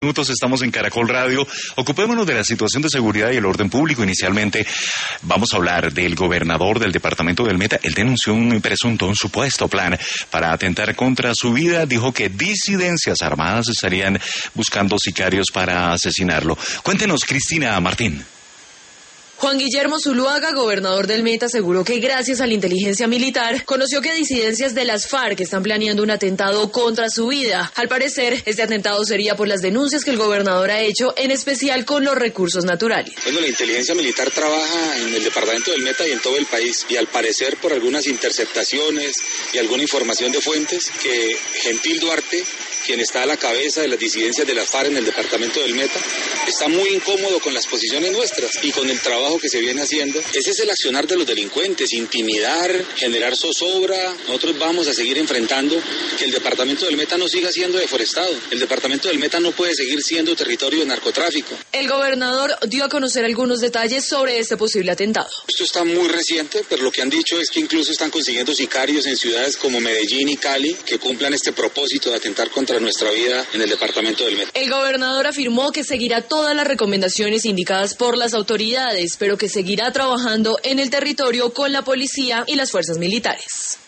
Minutos, estamos en Caracol Radio. Ocupémonos de la situación de seguridad y el orden público. Inicialmente vamos a hablar del gobernador del departamento del Meta. Él denunció un supuesto plan para atentar contra su vida. Dijo que disidencias armadas estarían buscando sicarios para asesinarlo. Cuéntenos, Cristina Martín. Juan Guillermo Zuluaga, gobernador del Meta, aseguró que gracias a la inteligencia militar conoció que disidencias de las FARC están planeando un atentado contra su vida. Al parecer, este atentado sería por las denuncias que el gobernador ha hecho, en especial con los recursos naturales. Bueno, la inteligencia militar trabaja en el departamento del Meta y en todo el país, y al parecer por algunas interceptaciones y alguna información de fuentes que Gentil Duarte, quien está a la cabeza de las disidencias de las FARC en el departamento del Meta, está muy incómodo con las posiciones nuestras y con el trabajo que se viene haciendo. Ese es el accionar de los delincuentes, intimidar, generar zozobra. Nosotros vamos a seguir enfrentando que el departamento del Meta no siga siendo deforestado. El departamento del Meta no puede seguir siendo territorio de narcotráfico. El gobernador dio a conocer algunos detalles sobre este posible atentado. Esto está muy reciente, pero lo que han dicho es que incluso están consiguiendo sicarios en ciudades como Medellín y Cali que cumplan este propósito de atentar contra nuestra vida en el departamento del Meta. El gobernador afirmó que seguirá todas las recomendaciones indicadas por las autoridades, pero que seguirá trabajando en el territorio con la policía y las fuerzas militares.